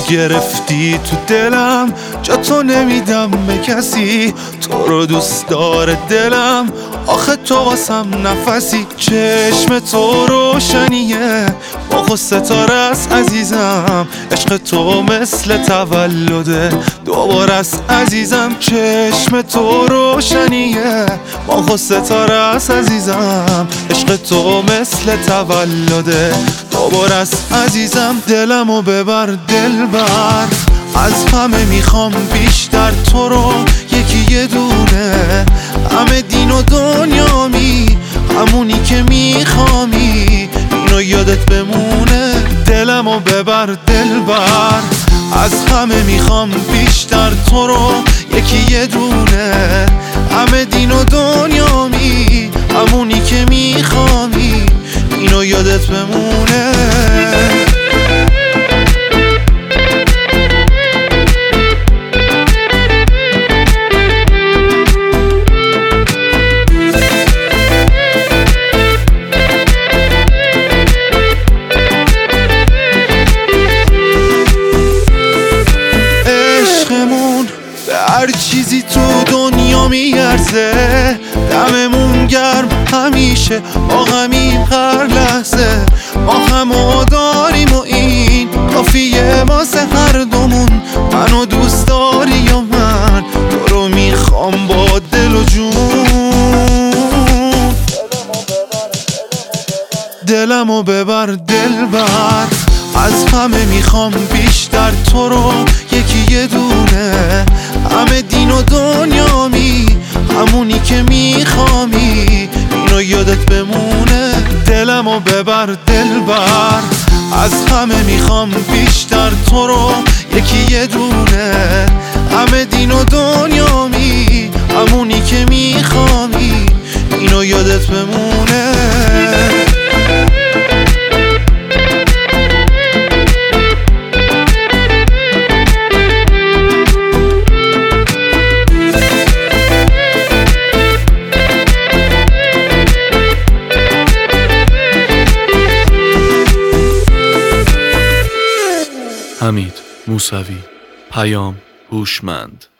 گرفتی تو دلم، جا تو نمیدم به کسی، تو رو دوست داره دلم، آخه تو واسم نفسی. چشم تو روشنیه با ستاره است عزیزم، عشق تو مثل تولده دوباره است عزیزم. چشم تو روشنیه با ستاره است عزیزم، عشق تو مثل تولده دوباره است عزیزم. دلمو ببر دلبر، از همه میخوام بیشتر تو رو، یکی یه دونه، همه دین و دنیامی، همونی که میخوامی، اینو یادت بمونه. دلمو ببر دلبر، از همه میخوام بیشتر تو رو، یکی یه دونه، همه دین و دنیامی، همونی که میخوامی، اینو یادت بمونه. هر چیزی تو دنیا میارزه، دممون گرم همیشه با همین هر لحظه، ما همو داریم و این کافیه واسه هر دومون. منو دوست داری و من تو رو میخوام با دل و جون. دلمو ببر دلبر، از همه میخوام بیشتر تو رو، یکی یه دونه، همه دین و دنیامی، همونی که میخوامی، اینو یادت بمونه. دلمو ببر دلبر، از همه میخوام بیشتر تو رو، یکی یه دونه، همه دین و دنیامی، همونی که میخوامی، اینو یادت بمونه. حمید موسوی، پیام هوشمند.